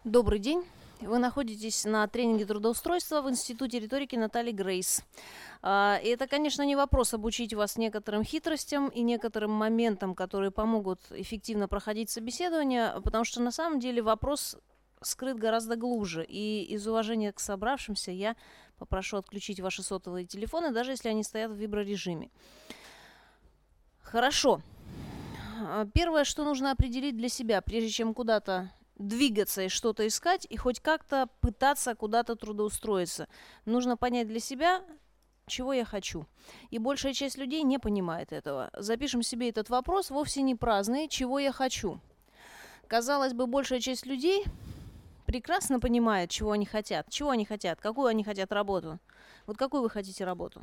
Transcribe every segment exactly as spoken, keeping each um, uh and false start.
Добрый день. Вы находитесь на тренинге трудоустройства в Институте риторики Натальи Грейс. А, И это, конечно, не вопрос обучить вас некоторым хитростям и некоторым моментам, которые помогут эффективно проходить собеседование, потому что на самом деле вопрос скрыт гораздо глубже. И из уважения к собравшимся я попрошу отключить ваши сотовые телефоны, даже если они стоят в виброрежиме. Хорошо. А, Первое, что нужно определить для себя, прежде чем куда-то двигаться и что-то искать, и хоть как-то пытаться куда-то трудоустроиться. Нужно понять для себя, чего я хочу. И большая часть людей не понимает этого. Запишем себе этот вопрос, вовсе не праздный, чего я хочу. Казалось бы, большая часть людей прекрасно понимает, чего они хотят. Чего они хотят, какую они хотят работу. Вот какую вы хотите работу?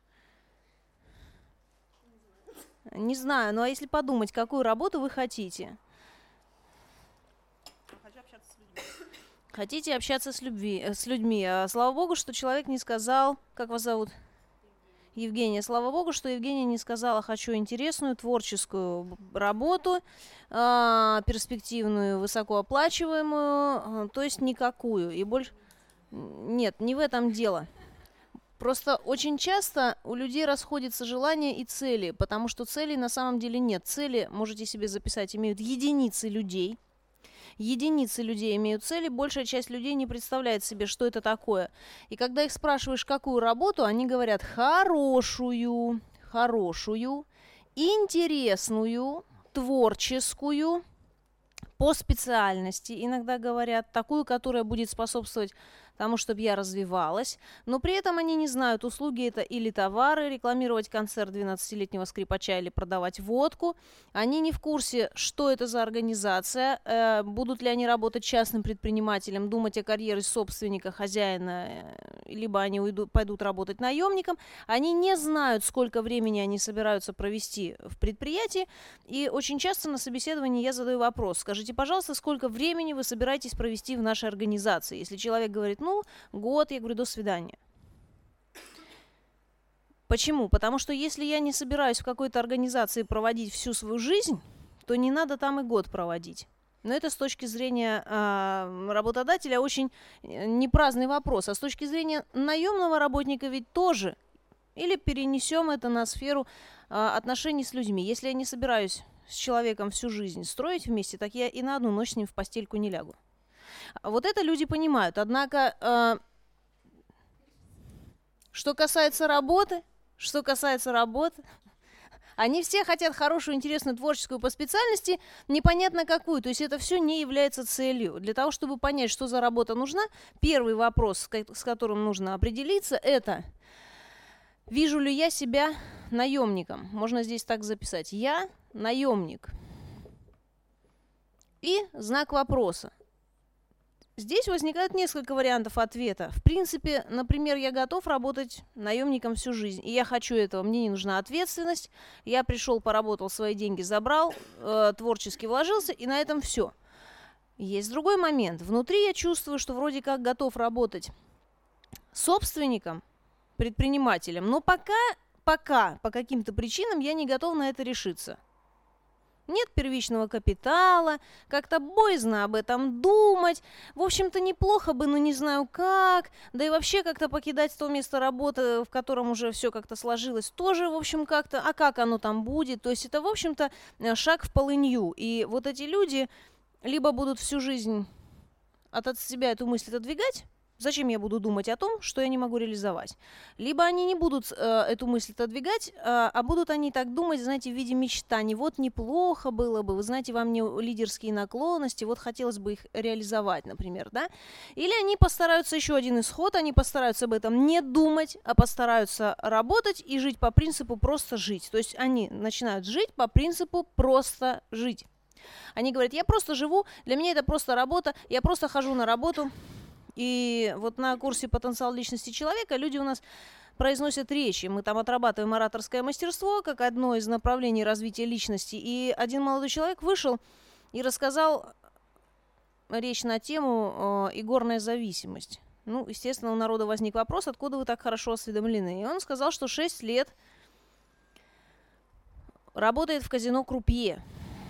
Не знаю, ну а если подумать, какую работу вы хотите? Хотите общаться с, любви, э, с людьми. А, слава богу, что человек не сказал, как вас зовут? Евгения. Слава богу, что Евгения не сказала, хочу интересную творческую б- работу, а, перспективную, высокооплачиваемую, а, то есть никакую. И больше... Нет, не в этом дело. Просто очень часто у людей расходятся желания и цели, потому что целей на самом деле нет. Цели, можете себе записать, имеют единицы людей. Единицы людей имеют цели, большая часть людей не представляет себе, что это такое. И когда их спрашиваешь, какую работу, они говорят хорошую, хорошую, интересную, творческую, по специальности. Иногда говорят такую, которая будет способствовать тому, чтобы я развивалась. Но при этом они не знают, услуги это или товары, рекламировать концерт двенадцатилетнего скрипача или продавать водку. Они не в курсе, что это за организация, э, будут ли они работать частным предпринимателем, думать о карьере собственника, хозяина, э, либо они уйдут, пойдут работать наемником. Они не знают, сколько времени они собираются провести в предприятии. И очень часто на собеседовании я задаю вопрос: скажите, пожалуйста, сколько времени вы собираетесь провести в нашей организации? Если человек говорит, ну, год, я говорю, до свидания. Почему? Потому что если я не собираюсь в какой-то организации проводить всю свою жизнь, то не надо там и год проводить. Но это с точки зрения э, работодателя очень непраздный вопрос. А с точки зрения наемного работника ведь тоже. Или перенесем это на сферу э, отношений с людьми. Если я не собираюсь с человеком всю жизнь строить вместе, так я и на одну ночь с ним в постельку не лягу. Вот это люди понимают. Однако, э, что касается работы, что касается работы, они все хотят хорошую, интересную, творческую по специальности, непонятно какую. То есть это все не является целью. Для того, чтобы понять, что за работа нужна, первый вопрос, с которым нужно определиться, это: вижу ли я себя наемником? Можно здесь так записать. Я наемник. И знак вопроса. Здесь возникает несколько вариантов ответа. В принципе, например, я готов работать наемником всю жизнь, и я хочу этого, мне не нужна ответственность. Я пришел, поработал, свои деньги забрал, э, творчески вложился, и на этом все. Есть другой момент. Внутри я чувствую, что вроде как готов работать собственником, предпринимателем, но пока, пока по каким-то причинам я не готов на это решиться. Нет первичного капитала, как-то боязно об этом думать. В общем-то, неплохо бы, но не знаю как. Да и вообще как-то покидать то место работы, в котором уже все как-то сложилось, тоже, в общем, как-то. А как оно там будет? То есть это, в общем-то, шаг в полынью. И вот эти люди либо будут всю жизнь от себя эту мысль отодвигать, зачем я буду думать о том, что я не могу реализовать? Либо они не будут э, эту мысль отодвигать, э, а будут они так думать, знаете, в виде мечтаний. Вот неплохо было бы, вы знаете, во мне лидерские наклонности, вот хотелось бы их реализовать, например, да? Или они постараются, еще один исход, они постараются об этом не думать, а постараются работать и жить по принципу просто жить. То есть они начинают жить по принципу просто жить. Они говорят, я просто живу, для меня это просто работа, я просто хожу на работу. И вот на курсе «Потенциал личности человека» люди у нас произносят речи. Мы там отрабатываем ораторское мастерство как одно из направлений развития личности. И один молодой человек вышел и рассказал речь на тему э, «Игорная зависимость». Ну, естественно, у народа возник вопрос, откуда вы так хорошо осведомлены. И он сказал, что шесть лет работает в казино крупье.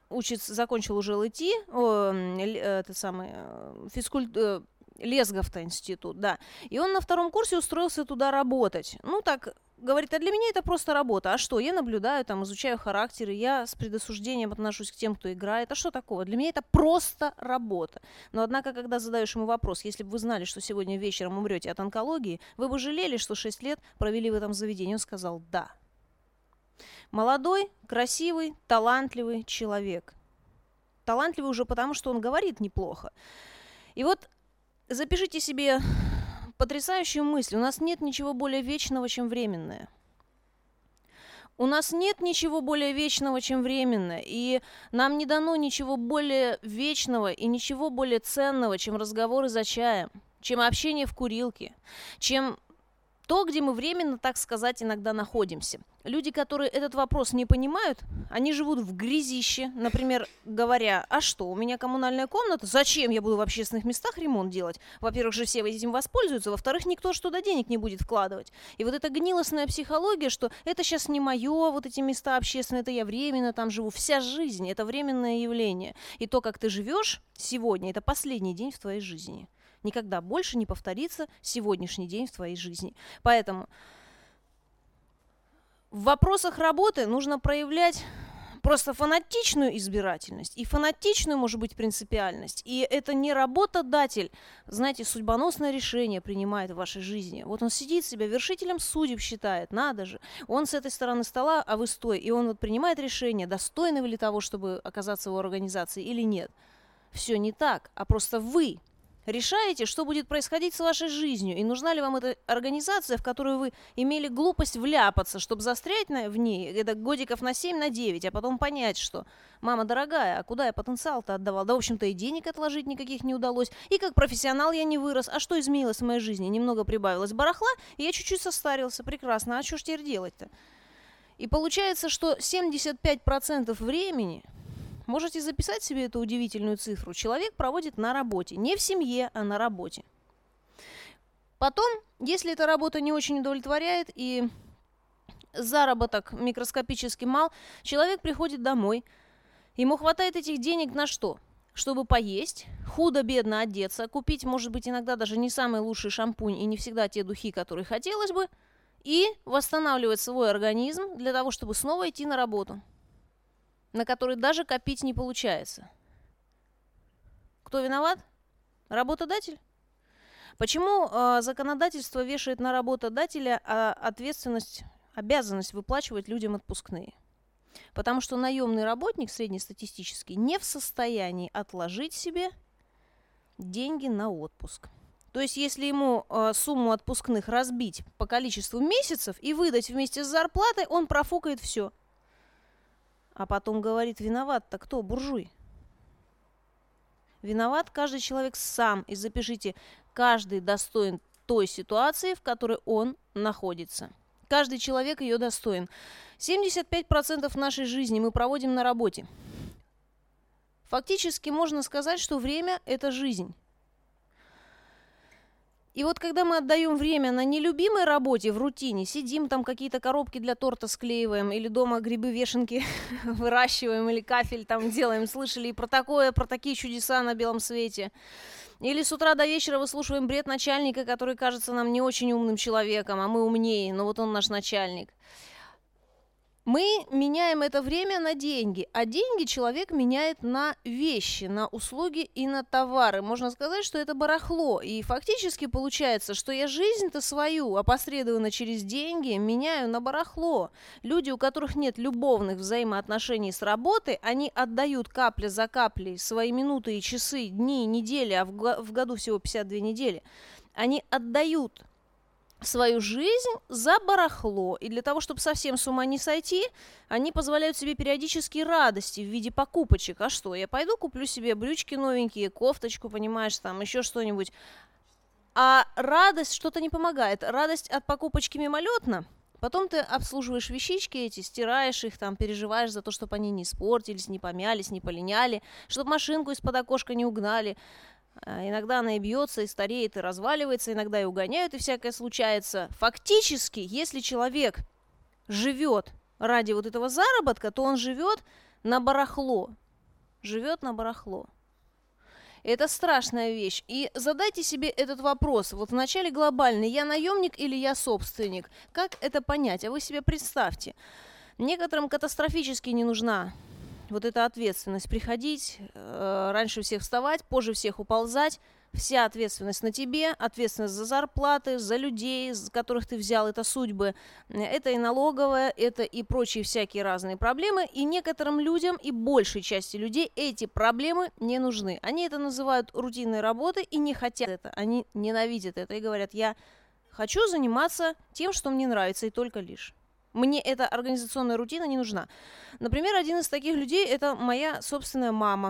учится, закончил уже эл и ти, о, м, л- это самый, э, физкульт... э, Лесгов-то институт, да. И он на втором курсе устроился туда работать. Ну, так, говорит, а для меня это просто работа. А что? Я наблюдаю, там, изучаю характеры, я с предосуждением отношусь к тем, кто играет. А что такого? Для меня это просто работа. Но, однако, когда задаешь ему вопрос, если бы вы знали, что сегодня вечером умрете от онкологии, вы бы жалели, что шесть лет провели в этом заведении? Он сказал «да». Молодой, красивый, талантливый человек. Талантливый уже потому, что он говорит неплохо. И вот запишите себе потрясающую мысль. У нас нет ничего более вечного, чем временное. У нас нет ничего более вечного, чем временное. И нам не дано ничего более вечного и ничего более ценного, чем разговоры за чаем, чем общение в курилке, чем то, где мы временно, так сказать, иногда находимся. Люди, которые этот вопрос не понимают, они живут в грязище, например, говоря, а что, у меня коммунальная комната, зачем я буду в общественных местах ремонт делать? Во-первых, же все этим воспользуются, во-вторых, никто ж туда денег не будет вкладывать. И вот эта гнилостная психология, что это сейчас не мое, вот эти места общественные, это я временно там живу. Вся жизнь – это временное явление. И то, как ты живешь сегодня, это последний день в твоей жизни. Никогда больше не повторится сегодняшний день в твоей жизни. Поэтому в вопросах работы нужно проявлять просто фанатичную избирательность и фанатичную, может быть, принципиальность. И это не работодатель, знаете, судьбоносное решение принимает в вашей жизни. Вот он сидит себя вершителем судеб считает, надо же. Он с этой стороны стола, а вы с той. И он вот принимает решение, достойны вы ли того, чтобы оказаться в его организации или нет. Все не так, а просто вы решаете, что будет происходить с вашей жизнью, и нужна ли вам эта организация, в которую вы имели глупость вляпаться, чтобы застрять на, в ней, это годиков на семь, на девять, а потом понять, что, мама дорогая, а куда я потенциал-то отдавал? Да, в общем-то, и денег отложить никаких не удалось, и как профессионал я не вырос. А что изменилось в моей жизни? Немного прибавилось барахла, и я чуть-чуть состарился. Прекрасно, а что ж теперь делать-то? И получается, что семьдесят пять процентов времени... Можете записать себе эту удивительную цифру. Человек проводит на работе. Не в семье, а на работе. Потом, если эта работа не очень удовлетворяет и заработок микроскопически мал, человек приходит домой. Ему хватает этих денег на что? Чтобы поесть, худо-бедно одеться, купить, может быть, иногда даже не самый лучший шампунь и не всегда те духи, которые хотелось бы, и восстанавливать свой организм для того, чтобы снова идти на работу, на который даже копить не получается. Кто виноват? Работодатель? Почему э, законодательство вешает на работодателя э, ответственность, обязанность выплачивать людям отпускные? Потому что наемный работник среднестатистический не в состоянии отложить себе деньги на отпуск. То есть, если ему э, сумму отпускных разбить по количеству месяцев и выдать вместе с зарплатой, он профукает все. А потом говорит, виноват-то кто? Буржуй. Виноват каждый человек сам. И запишите, каждый достоин той ситуации, в которой он находится. Каждый человек ее достоин. семьдесят пять процентов нашей жизни мы проводим на работе. Фактически можно сказать, что время – это жизнь. И вот когда мы отдаем время на нелюбимой работе, в рутине, сидим там, какие-то коробки для торта склеиваем, или дома грибы-вешенки выращиваем, или кафель там делаем, слышали и про такое, про такие чудеса на белом свете. Или с утра до вечера выслушиваем бред начальника, который кажется нам не очень умным человеком, а мы умнее, но вот он наш начальник. Мы меняем это время на деньги, а деньги человек меняет на вещи, на услуги и на товары. Можно сказать, что это барахло. И фактически получается, что я жизнь-то свою, опосредованно через деньги, меняю на барахло. Люди, у которых нет любовных взаимоотношений с работой, они отдают капля за каплей свои минуты и часы, дни, недели, а в, го- в году всего пятьдесят две недели. Они отдают свою жизнь за барахло. И для того, чтобы совсем с ума не сойти, они позволяют себе периодические радости в виде покупочек. А что, я пойду куплю себе брючки новенькие, кофточку, понимаешь, там еще что-нибудь. А радость что-то не помогает. Радость от покупочки мимолетна. Потом ты обслуживаешь вещички эти, стираешь их, там, переживаешь за то, чтобы они не испортились, не помялись, не полиняли, чтобы машинку из-под окошка не угнали. Иногда она и бьется, и стареет, и разваливается, иногда и угоняют, и всякое случается. Фактически, если человек живет ради вот этого заработка, то он живет на барахло. живет на барахло. Это страшная вещь. И задайте себе этот вопрос. Вот вначале глобальный. Я наемник или я собственник? Как это понять? А вы себе представьте. Некоторым катастрофически не нужна вот эта ответственность. Приходить, э, раньше всех вставать, позже всех уползать. Вся ответственность на тебе, ответственность за зарплаты, за людей, за которых ты взял, это судьбы, это и налоговая, это и прочие всякие разные проблемы. И некоторым людям, и большей части людей эти проблемы не нужны. Они это называют рутинной работой и не хотят это, они ненавидят это и говорят: я хочу заниматься тем, что мне нравится, и только лишь. Мне эта организационная рутина не нужна. Например, один из таких людей – это моя собственная мама,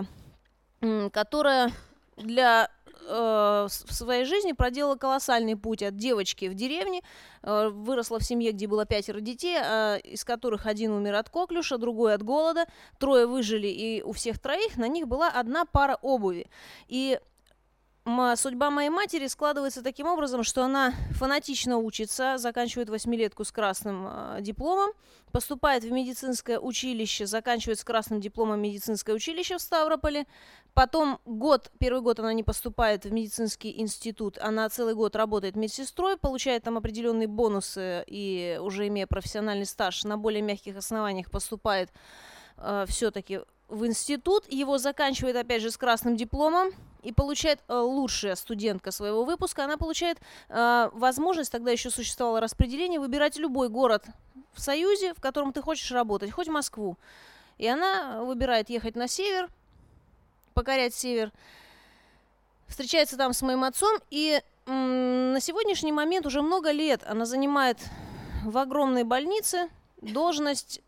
которая для в своей жизни проделала колоссальный путь от девочки в деревне, выросла в семье, где было пятеро детей, из которых один умер от коклюша, другой от голода, трое выжили, и у всех троих на них была одна пара обуви. И судьба моей матери складывается таким образом, что она фанатично учится, заканчивает восьмилетку с красным э, дипломом, поступает в медицинское училище, заканчивает с красным дипломом медицинское училище в Ставрополе. Потом год, первый год она не поступает в медицинский институт, она целый год работает медсестрой, получает там определенные бонусы и, уже имея профессиональный стаж, на более мягких основаниях поступает э, все-таки в институт, его заканчивает опять же с красным дипломом и получает э, лучшая студентка своего выпуска. Она получает э, возможность, тогда еще существовало распределение, выбирать любой город в Союзе, в котором ты хочешь работать, хоть Москву. И она выбирает ехать на север, покорять север, встречается там с моим отцом, и м, на сегодняшний момент уже много лет она занимает в огромной больнице должность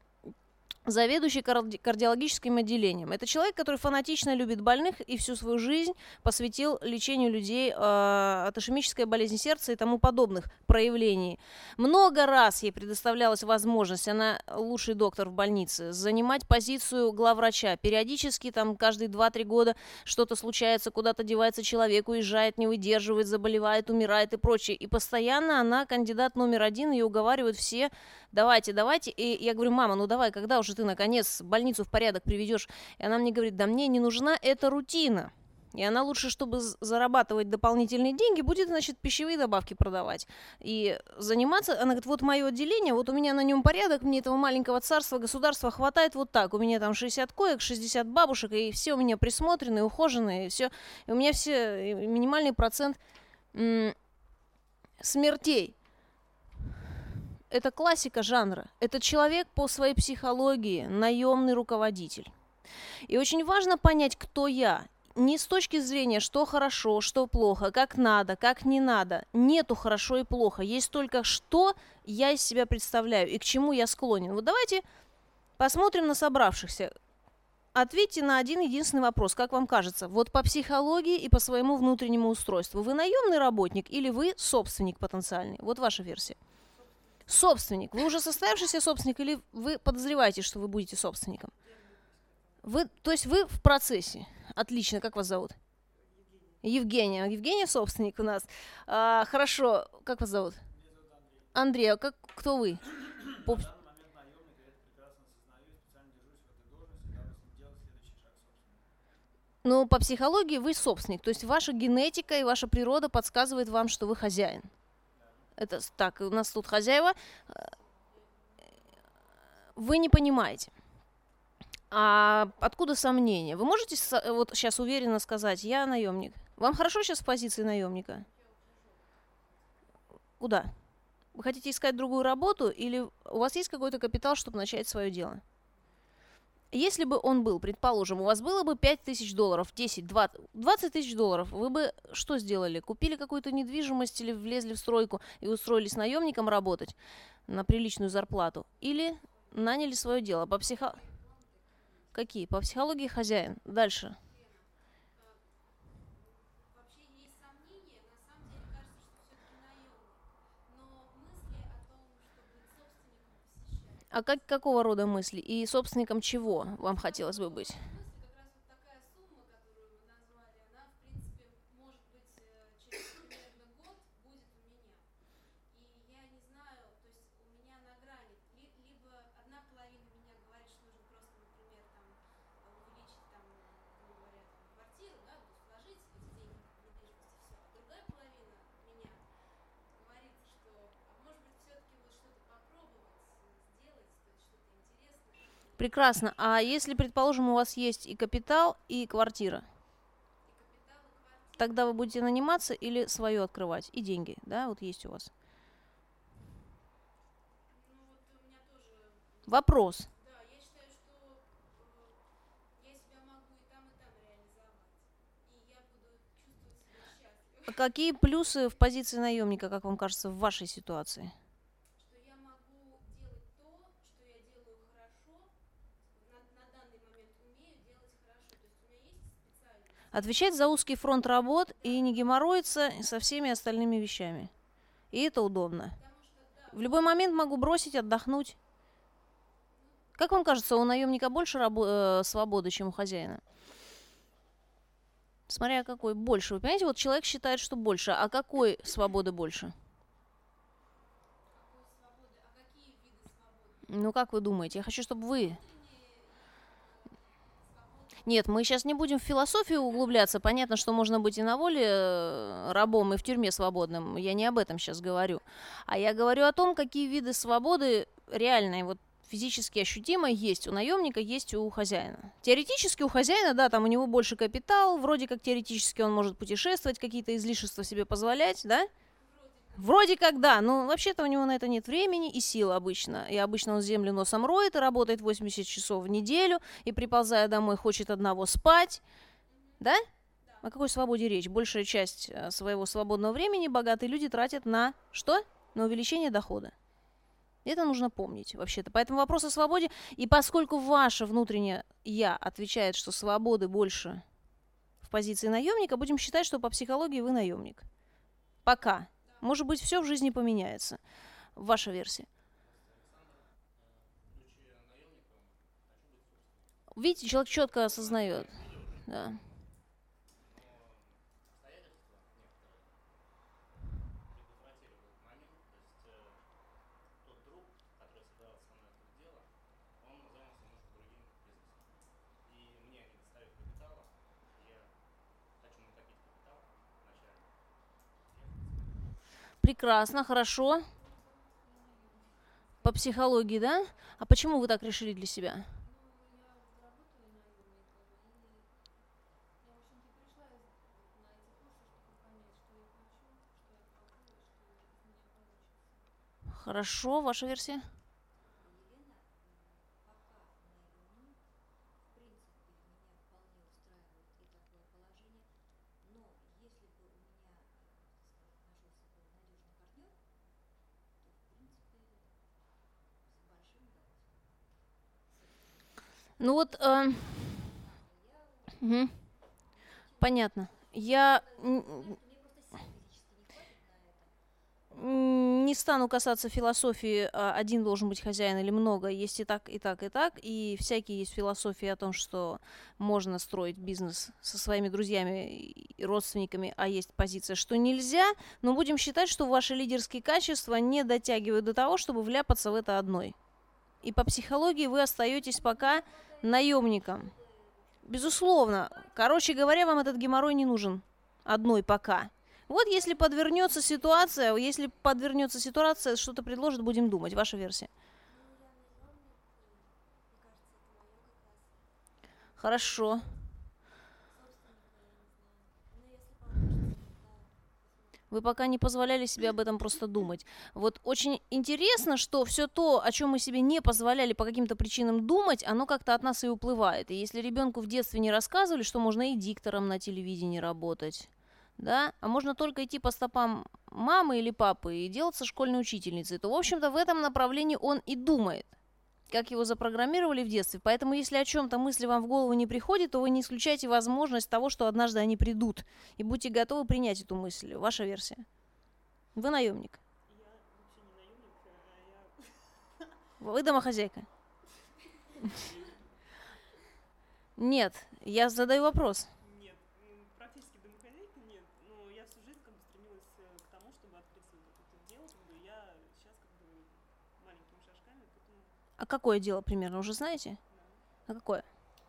заведующий карди- кардиологическим отделением. Это человек, который фанатично любит больных и всю свою жизнь посвятил лечению людей э, от ишемической болезни сердца и тому подобных проявлений. Много раз ей предоставлялась возможность, она лучший доктор в больнице, занимать позицию главврача. Периодически, там, каждые два-три года что-то случается, куда-то девается человек, уезжает, не выдерживает, заболевает, умирает и прочее. И постоянно она кандидат номер один, ее уговаривают все: давайте, давайте. И я говорю: мама, ну давай, когда уже ты, наконец, больницу в порядок приведешь? И она мне говорит: да мне не нужна эта рутина. И она лучше, чтобы зарабатывать дополнительные деньги, будет, значит, пищевые добавки продавать. И заниматься, она говорит: вот мое отделение, вот у меня на нем порядок, мне этого маленького царства, государства хватает вот так. У меня там шестьдесят коек, шестьдесят бабушек, и все у меня присмотрено, и ухожено, и все. И у меня все, минимальный процент м- смертей. Это классика жанра. Это человек по своей психологии, наемный руководитель. И очень важно понять, кто я. Не с точки зрения, что хорошо, что плохо, как надо, как не надо. Нету хорошо и плохо. Есть только, что я из себя представляю и к чему я склонен. Вот давайте посмотрим на собравшихся. Ответьте на один единственный вопрос. Как вам кажется, вот по психологии и по своему внутреннему устройству, вы наемный работник или вы собственник потенциальный? Вот ваша версия. Собственник. Вы уже состоявшийся собственник или вы подозреваете, что вы будете собственником? Вы, то есть вы в процессе. Отлично. Как вас зовут? Евгения. Евгения собственник у нас. А, хорошо. Как вас зовут? Андрей. А как, кто вы? По... Ну, по психологии вы собственник. То есть ваша генетика и ваша природа подсказывает вам, что вы хозяин. Это так, у нас тут хозяева. Вы не понимаете. А откуда сомнения? Вы можете вот сейчас уверенно сказать: я наемник? Вам хорошо сейчас в позиции наемника? Куда? Вы хотите искать другую работу или у вас есть какой-то капитал, чтобы начать свое дело? Если бы он был, предположим, у вас было бы пять тысяч долларов, десять, двадцать, двадцать тысяч долларов, вы бы что сделали? Купили какую-то недвижимость или влезли в стройку и устроились наемником работать на приличную зарплату? Или наняли свое дело? По психо... Какие? По психологии хозяин. Дальше. А как, какого рода мысли? И собственником чего вам хотелось бы быть? Прекрасно. А если, предположим, у вас есть и капитал, и квартира, тогда вы будете наниматься или свое открывать? И деньги, да, вот есть у вас. Вопрос. А какие плюсы в позиции наемника, как вам кажется, в вашей ситуации? Отвечать за узкий фронт работ и не геморроиться со всеми остальными вещами. И это удобно. В любой момент могу бросить, отдохнуть. Как вам кажется, у наемника больше рабо- э, свободы, чем у хозяина? Смотря какой больше. Вы понимаете, вот человек считает, что больше. А какой свободы больше? Ну, как вы думаете? Я хочу, чтобы вы... Нет, мы сейчас не будем в философию углубляться. Понятно, что можно быть и на воле э, рабом, и в тюрьме свободным. Я не об этом сейчас говорю. А я говорю о том, какие виды свободы реальные, вот физически ощутимые есть у наемника, есть у хозяина. Теоретически у хозяина, да, там у него больше капитал, вроде как теоретически он может путешествовать, какие-то излишества себе позволять, да? Вроде как да, но вообще-то у него на это нет времени и сил обычно. И обычно он землю носом роет и работает восемьдесят часов в неделю, и приползая домой хочет одного спать. Да? О какой свободе речь? Большая часть э, своего свободного времени богатые люди тратят на что? На увеличение дохода. Это нужно помнить вообще-то. Поэтому вопрос о свободе. И поскольку ваше внутреннее «я» отвечает, что свободы больше в позиции наемника, будем считать, что по психологии вы наемник. Пока. Может быть, все в жизни поменяется. Ваша версия. Видите, человек четко осознает. Да. Прекрасно, хорошо. По психологии, да? А почему вы так решили для себя? Хорошо, ваша версия? Ну вот, э, угу, понятно. Я не стану касаться философии, а, один должен быть хозяин или много. Есть и так, и так, и так. И всякие есть философии о том, что можно строить бизнес со своими друзьями и родственниками, а есть позиция, что нельзя. Но будем считать, что ваши лидерские качества не дотягивают до того, чтобы вляпаться в это одной. И по психологии вы остаетесь пока наемником. Безусловно. Короче говоря, вам этот геморрой не нужен. Одной пока. Вот если подвернется ситуация, если подвернется ситуация, что-то предложит, будем думать. Ваша версия. Хорошо. Вы пока не позволяли себе об этом просто думать. Вот очень интересно, что все то, о чем мы себе не позволяли по каким-то причинам думать, оно как-то от нас и уплывает. И если ребенку в детстве не рассказывали, что можно и диктором на телевидении работать, да, а можно только идти по стопам мамы или папы и делаться школьной учительницей, то, в общем-то, в этом направлении он и думает, как его запрограммировали в детстве. Поэтому, если о чем-то мысли вам в голову не приходит, то вы не исключаете возможность того, что однажды они придут. И будьте готовы принять эту мысль. Ваша версия. Вы наемник. Вы домохозяйка. Нет, я задаю вопрос. А какое дело примерно, уже знаете? А какое?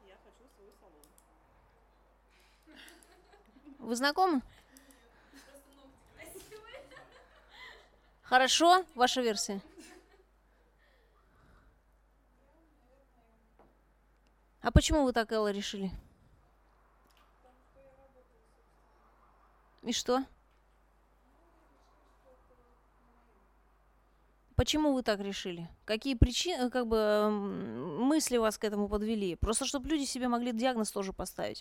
Вы знакомы? Хорошо, ваша версия. А почему вы так, Элла, решили? И что? Почему вы так решили? Какие причины, как бы м, мысли вас к этому подвели? Просто чтобы люди себе могли диагноз тоже поставить.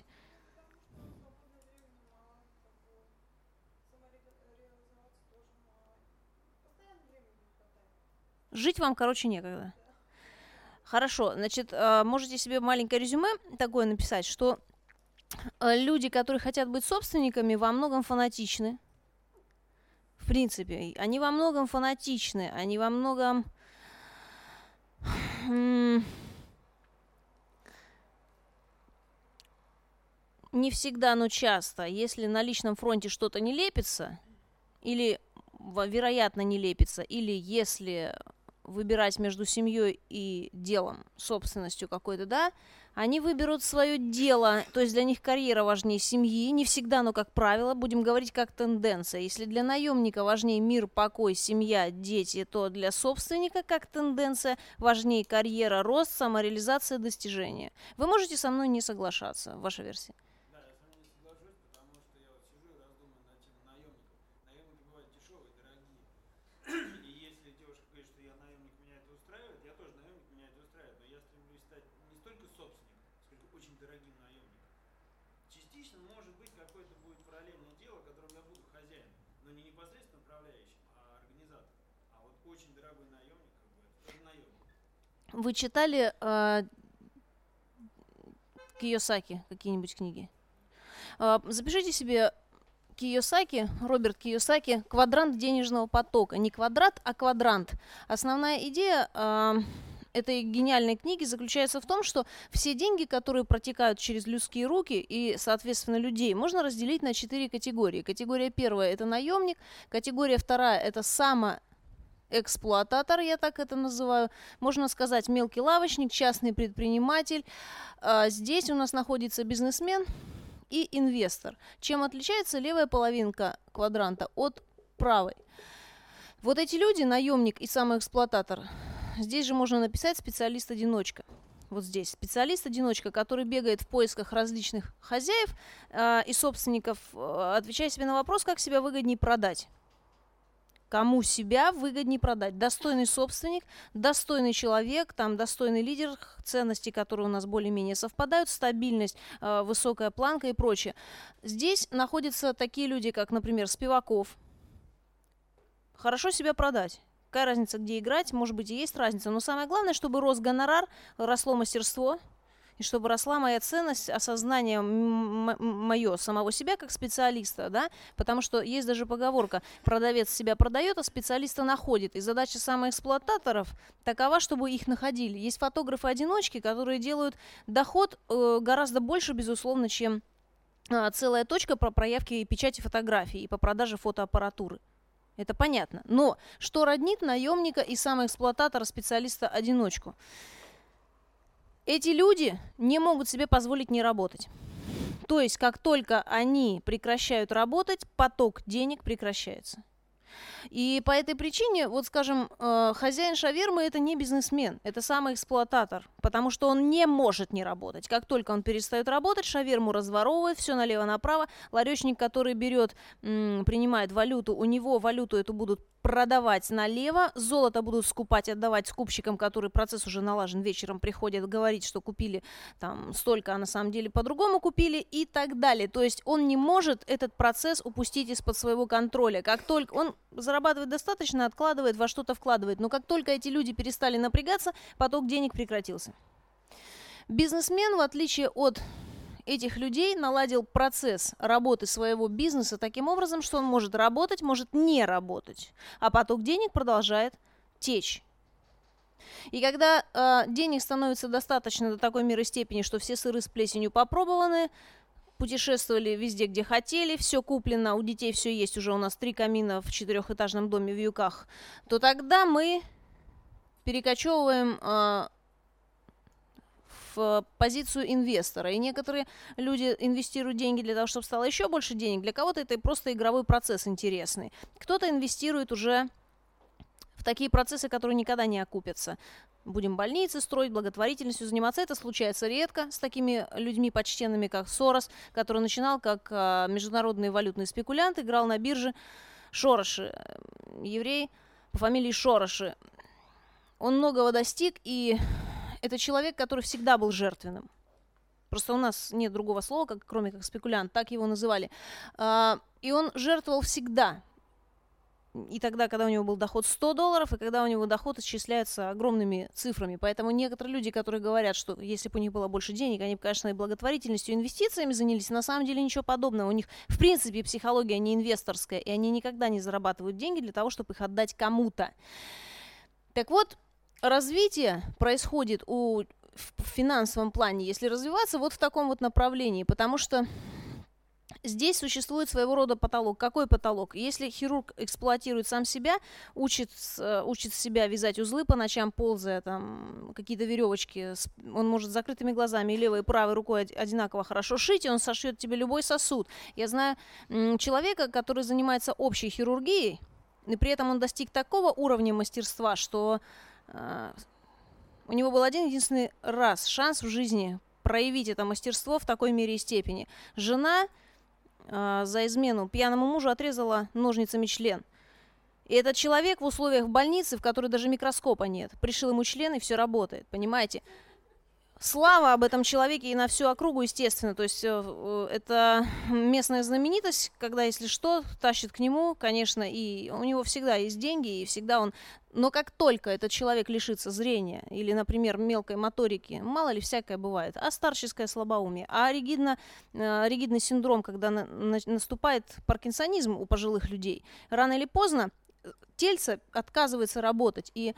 Жить вам, короче, некогда. Хорошо, значит, э, можете себе маленькое резюме такое написать, что э, люди, которые хотят быть собственниками, во многом фанатичны. В принципе, они во многом фанатичны, они во многом м, не всегда, но часто, если на личном фронте что-то не лепится, или во- вероятно не лепится, или если выбирать между семьей и делом, собственностью какой-то, да, они выберут свое дело, то есть для них карьера важнее семьи, не всегда, но как правило, будем говорить как тенденция. Если для наемника важнее мир, покой, семья, дети, то для собственника как тенденция важнее карьера, рост, самореализация, достижения. Вы можете со мной не соглашаться, ваша версия? Да, я с вами не соглашусь, потому что я вот сижу и раздумываю на тему наемников. Наемники бывают дешевые, дорогие. И если девушка говорит, что я наемник, меня это устраивает, я тоже наемник, меня это устраивает. Но я стремлюсь стать не столько собственником, сколько очень дорогим наемником. Частично, может быть, какое-то будет параллельное дело, которым я буду хозяином, но не непосредственно управляющим, а организатором. А вот очень дорогой наемник, как бы, это тоже наемник. Вы читали э, Кийосаки, какие-нибудь книги? Э, запишите себе Кийосаки, Роберт Кийосаки, «Квадрант денежного потока». Не квадрат, а квадрант. Основная идея э, этой гениальной книги заключается в том, что все деньги, которые протекают через людские руки и, соответственно, людей, можно разделить на четыре категории. Категория первая – это наемник, категория вторая – это самоэксплуататор, я так это называю, можно сказать, мелкий лавочник, частный предприниматель. А здесь у нас находится бизнесмен и инвестор. Чем отличается левая половинка квадранта от правой? Вот эти люди, наемник и самоэксплуататор, здесь же можно написать специалист-одиночка. Вот здесь специалист-одиночка, который бегает в поисках различных хозяев э, и собственников, э, отвечая себе на вопрос, как себя выгоднее продать. Кому себя выгоднее продать? Достойный собственник, достойный человек, там, достойный лидер, ценности, которые у нас более-менее совпадают, стабильность, э, высокая планка и прочее. Здесь находятся такие люди, как, например, Спиваков. Хорошо себя продать. Какая разница, где играть? Может быть, и есть разница. Но самое главное, чтобы рос гонорар, росло мастерство, и чтобы росла моя ценность, осознание мое самого себя как специалиста, да, потому что есть даже поговорка: продавец себя продает, а специалиста находит. И задача самоэксплуататоров такова, чтобы их находили. Есть фотографы-одиночки, которые делают доход э, гораздо больше, безусловно, чем э, целая точка по проявке и печати фотографий и по продаже фотоаппаратуры. Это понятно. Но что роднит наемника и самоэксплуататора, специалиста-одиночку? Эти люди не могут себе позволить не работать. То есть, как только они прекращают работать, поток денег прекращается. И по этой причине, вот скажем, э, хозяин шавермы – это не бизнесмен, это самоэксплуататор, потому что он не может не работать. Как только он перестает работать, шаверму разворовывает, все налево-направо. Ларечник, который берет, м, принимает валюту, у него валюту эту будут продавать налево, золото будут скупать, отдавать скупщикам, который процесс уже налажен, вечером приходят говорить, что купили там столько, а на самом деле по-другому купили и так далее. То есть он не может этот процесс упустить из-под своего контроля. Как только он зарабатывает достаточно, откладывает, во что-то вкладывает, но как только эти люди перестали напрягаться, поток денег прекратился. Бизнесмен, в отличие от этих людей, наладил процесс работы своего бизнеса таким образом, что он может работать, может не работать, а поток денег продолжает течь. И когда э, денег становится достаточно до такой меры степени, что все сыры с плесенью попробованы, путешествовали везде, где хотели, все куплено, у детей все есть, уже у нас три камина в четырехэтажном доме в Юках, то тогда мы перекочевываем э, в позицию инвестора. И некоторые люди инвестируют деньги для того, чтобы стало еще больше денег. Для кого-то это просто игровой процесс интересный. Кто-то инвестирует уже в такие процессы, которые никогда не окупятся. Будем больницы строить, благотворительностью заниматься. Это случается редко с такими людьми почтенными, как Сорос, который начинал как а, международный валютный спекулянт, играл на бирже. Шороши, еврей по фамилии Шороши. Он многого достиг, и это человек, который всегда был жертвенным. Просто у нас нет другого слова, как, кроме как спекулянт, так его называли. А, и он жертвовал всегда. И тогда, когда у него был доход сто долларов, и когда у него доход исчисляется огромными цифрами. Поэтому некоторые люди, которые говорят, что если бы у них было больше денег, они бы, конечно, и благотворительностью, и инвестициями занялись. На самом деле ничего подобного. У них, в принципе, психология не инвесторская, и они никогда не зарабатывают деньги для того, чтобы их отдать кому-то. Так вот, развитие происходит у, в финансовом плане, если развиваться, вот в таком вот направлении, потому что здесь существует своего рода потолок. Какой потолок? Если хирург эксплуатирует сам себя, учит, учит себя вязать узлы по ночам, ползая, там, какие-то веревочки, он может с закрытыми глазами и левой и правой рукой одинаково хорошо шить, и он сошьет тебе любой сосуд. Я знаю человека, который занимается общей хирургией, и при этом он достиг такого уровня мастерства, что э, у него был один единственный раз шанс в жизни проявить это мастерство в такой мере и степени. Жена э, за измену пьяному мужу отрезала ножницами член. И этот человек в условиях больницы, в которой даже микроскопа нет, пришил ему член, и все работает, понимаете? Слава об этом человеке и на всю округу, естественно. То есть э, это местная знаменитость, когда, если что, тащит к нему, конечно, и у него всегда есть деньги, и всегда он... Но как только этот человек лишится зрения или, например, мелкой моторики, мало ли всякое бывает, а старческое слабоумие, а ригидно, э, ригидный синдром, когда на, на, наступает паркинсонизм у пожилых людей, рано или поздно тельце отказывается работать, и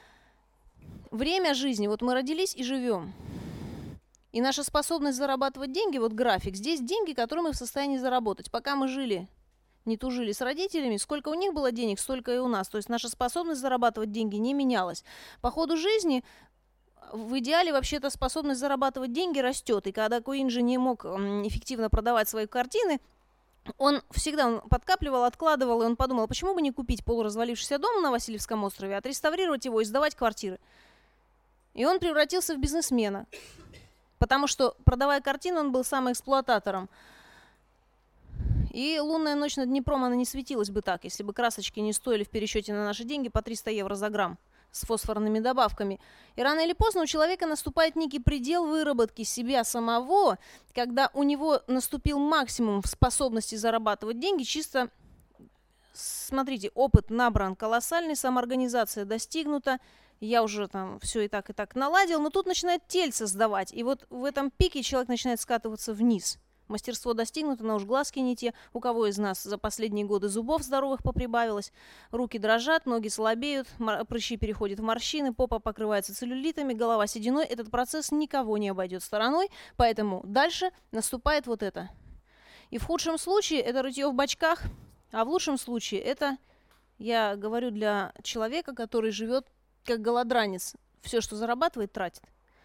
время жизни, вот мы родились и живем. И наша способность зарабатывать деньги, вот график, здесь деньги, которые мы в состоянии заработать. Пока мы жили, не тужили с родителями, сколько у них было денег, столько и у нас. То есть наша способность зарабатывать деньги не менялась. По ходу жизни в идеале вообще-то способность зарабатывать деньги растет. И когда Куинджи не мог эффективно продавать свои картины, он всегда он подкапливал, откладывал, и он подумал, почему бы не купить полуразвалившийся дом на Васильевском острове, отреставрировать его и сдавать квартиры. И он превратился в бизнесмена, потому что, продавая картины, он был самоэксплуататором. И «Лунная ночь над Днепром», она не светилась бы так, если бы красочки не стоили в пересчете на наши деньги по триста евро за грамм с фосфорными добавками. И рано или поздно у человека наступает некий предел выработки себя самого, когда у него наступил максимум в способности зарабатывать деньги. Чисто, смотрите, опыт набран колоссальный, самоорганизация достигнута, я уже там все и так, и так наладил, но тут начинает тельце сдавать, и вот в этом пике человек начинает скатываться вниз. Мастерство достигнуто, но уж глазки не те. У кого из нас за последние годы зубов здоровых поприбавилось? Руки дрожат, ноги слабеют, прыщи переходят в морщины, попа покрывается целлюлитами, голова сединой. Этот процесс никого не обойдет стороной, поэтому дальше наступает вот это. И в худшем случае это рытье в бачках, а в лучшем случае это, я говорю для человека, который живет как голодранец, все, что зарабатывает, тратит.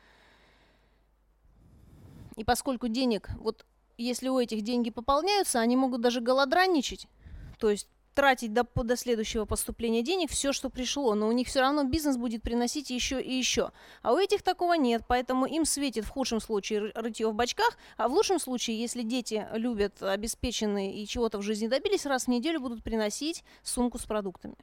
И поскольку денег, вот если у этих деньги пополняются, они могут даже голодранничать, то есть тратить до, до следующего поступления денег все, что пришло, но у них все равно бизнес будет приносить еще и еще. А у этих такого нет, поэтому им светит в худшем случае рытье в бачках, а в лучшем случае, если дети любят, обеспеченные и чего-то в жизни добились, раз в неделю будут приносить сумку с продуктами.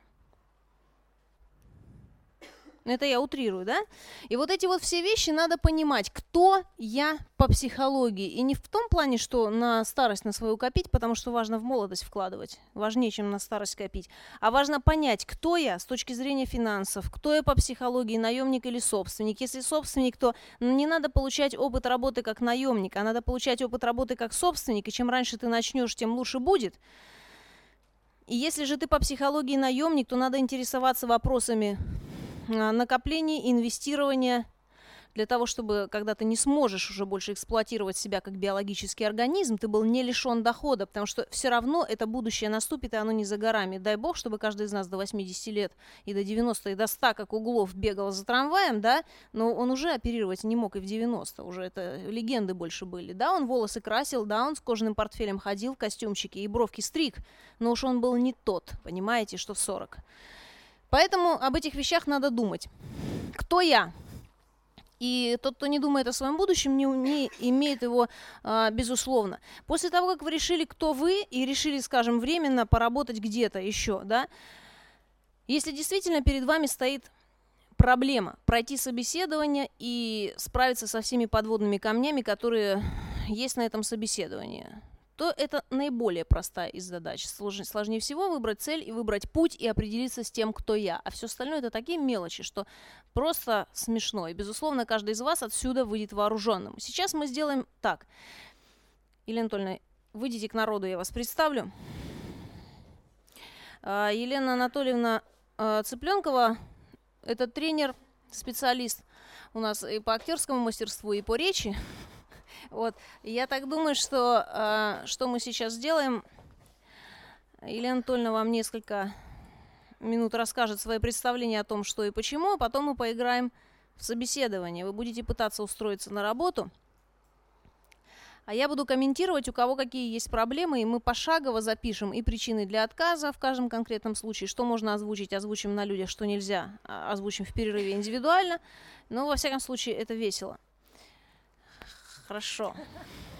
Это я утрирую, да? И вот эти вот все вещи надо понимать, кто я по психологии. И не в том плане, что на старость на свою копить, потому что важно в молодость вкладывать. Важнее, чем на старость копить. А важно понять, кто я с точки зрения финансов, кто я по психологии, наемник или собственник. Если собственник, то не надо получать опыт работы как наемник, а надо получать опыт работы как собственник. И чем раньше ты начнешь, тем лучше будет. И если же ты по психологии наемник, то надо интересоваться вопросами накопление, инвестирование для того, чтобы, когда ты не сможешь уже больше эксплуатировать себя как биологический организм, ты был не лишен дохода, потому что все равно это будущее наступит, и оно не за горами. Дай бог, чтобы каждый из нас до восьмидесяти лет и до девяноста, и до ста, как Углов, бегал за трамваем, да, но он уже оперировать не мог и в девяносто, уже это легенды больше были. Да, он волосы красил, да, он с кожаным портфелем ходил в костюмчике и бровки стриг, но уж он был не тот, понимаете, что в сорок. Поэтому об этих вещах надо думать. Кто я? И тот, кто не думает о своем будущем, не, не имеет его, а, безусловно. После того, как вы решили, кто вы, и решили, скажем, временно поработать где-то еще, да, если действительно перед вами стоит проблема пройти собеседование и справиться со всеми подводными камнями, которые есть на этом собеседовании, то это наиболее простая из задач. Слож- Сложнее всего выбрать цель и выбрать путь и определиться с тем, кто я. А все остальное это такие мелочи, что просто смешно. И, безусловно, каждый из вас отсюда выйдет вооруженным. Сейчас мы сделаем так. Елена Анатольевна, выйдите к народу, я вас представлю. А, Елена Анатольевна а, Цыпленкова – это тренер, специалист у нас и по актерскому мастерству, и по речи. Вот. Я так думаю, что, э, что мы сейчас сделаем. Елена Анатольевна вам несколько минут расскажет свои представления о том, что и почему, а потом мы поиграем в собеседование. Вы будете пытаться устроиться на работу, а я буду комментировать, у кого какие есть проблемы, и мы пошагово запишем и причины для отказа в каждом конкретном случае, что можно озвучить, озвучим на людях, что нельзя, озвучим в перерыве индивидуально. Но, во всяком случае, это весело. Хорошо.